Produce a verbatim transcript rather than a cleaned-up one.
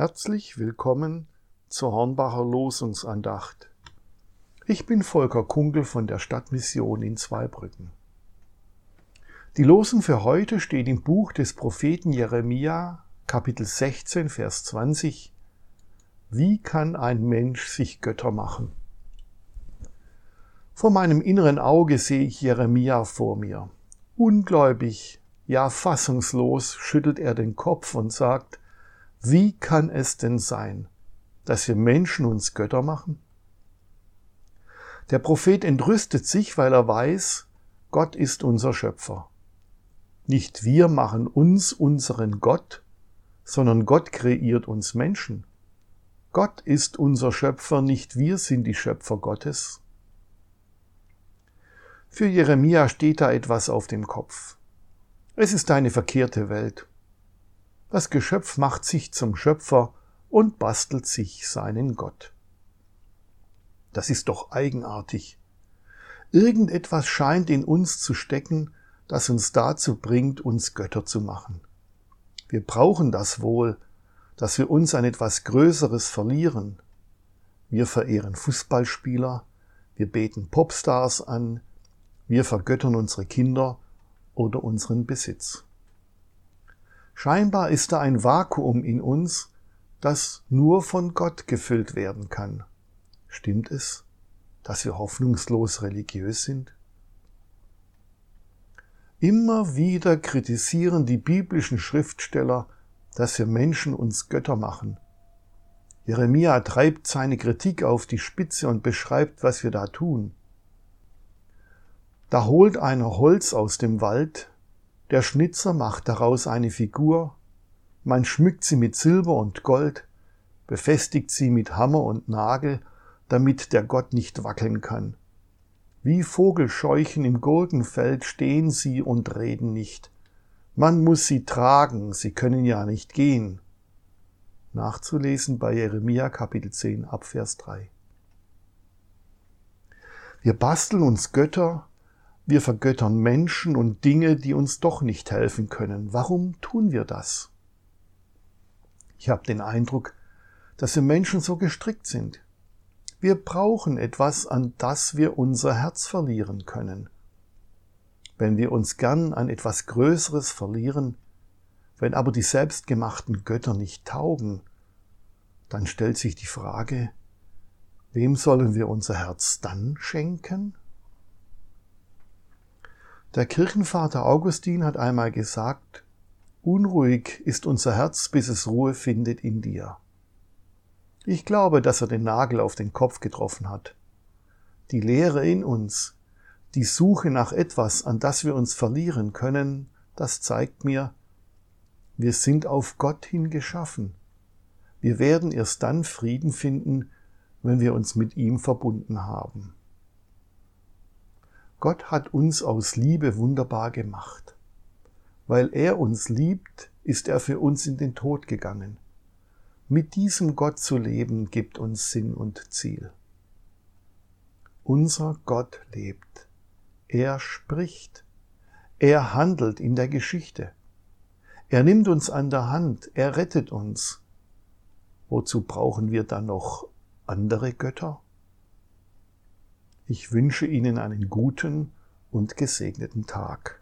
Herzlich willkommen zur Hornbacher Losungsandacht. Ich bin Volker Kunkel von der Stadtmission in Zweibrücken. Die Losung für heute steht im Buch des Propheten Jeremia, Kapitel sechzehn, Vers zwanzig. Wie kann ein Mensch sich Götter machen? Vor meinem inneren Auge sehe ich Jeremia vor mir. Ungläubig, ja fassungslos schüttelt er den Kopf und sagt: Wie kann es denn sein, dass wir Menschen uns Götter machen? Der Prophet entrüstet sich, weil er weiß, Gott ist unser Schöpfer. Nicht wir machen uns unseren Gott, sondern Gott kreiert uns Menschen. Gott ist unser Schöpfer, nicht wir sind die Schöpfer Gottes. Für Jeremia steht da etwas auf dem Kopf. Es ist eine verkehrte Welt. Das Geschöpf macht sich zum Schöpfer und bastelt sich seinen Gott. Das ist doch eigenartig. Irgendetwas scheint in uns zu stecken, das uns dazu bringt, uns Götter zu machen. Wir brauchen das wohl, dass wir uns an etwas Größeres verlieren. Wir verehren Fußballspieler, wir beten Popstars an, wir vergöttern unsere Kinder oder unseren Besitz. Scheinbar ist da ein Vakuum in uns, das nur von Gott gefüllt werden kann. Stimmt es, dass wir hoffnungslos religiös sind? Immer wieder kritisieren die biblischen Schriftsteller, dass wir Menschen uns Götter machen. Jeremia treibt seine Kritik auf die Spitze und beschreibt, was wir da tun. Da holt einer Holz aus dem Wald, der Schnitzer macht daraus eine Figur, man schmückt sie mit Silber und Gold, befestigt sie mit Hammer und Nagel, damit der Gott nicht wackeln kann. Wie Vogelscheuchen im Gurkenfeld stehen sie und reden nicht. Man muss sie tragen, sie können ja nicht gehen. Nachzulesen bei Jeremia Kapitel zehn ab Vers drei. Wir basteln uns Götter, wir vergöttern Menschen und Dinge, die uns doch nicht helfen können. Warum tun wir das? Ich habe den Eindruck, dass wir Menschen so gestrickt sind. Wir brauchen etwas, an das wir unser Herz verlieren können. Wenn wir uns gern an etwas Größeres verlieren, wenn aber die selbstgemachten Götter nicht taugen, dann stellt sich die Frage, wem sollen wir unser Herz dann schenken? Der Kirchenvater Augustin hat einmal gesagt: Unruhig ist unser Herz, bis es Ruhe findet in dir. Ich glaube, dass er den Nagel auf den Kopf getroffen hat. Die Leere in uns, die Suche nach etwas, an das wir uns verlieren können, das zeigt mir, wir sind auf Gott hin geschaffen. Wir werden erst dann Frieden finden, wenn wir uns mit ihm verbunden haben. Gott hat uns aus Liebe wunderbar gemacht. Weil er uns liebt, ist er für uns in den Tod gegangen. Mit diesem Gott zu leben, gibt uns Sinn und Ziel. Unser Gott lebt. Er spricht. Er handelt in der Geschichte. Er nimmt uns an der Hand. Er rettet uns. Wozu brauchen wir dann noch andere Götter? Ich wünsche Ihnen einen guten und gesegneten Tag.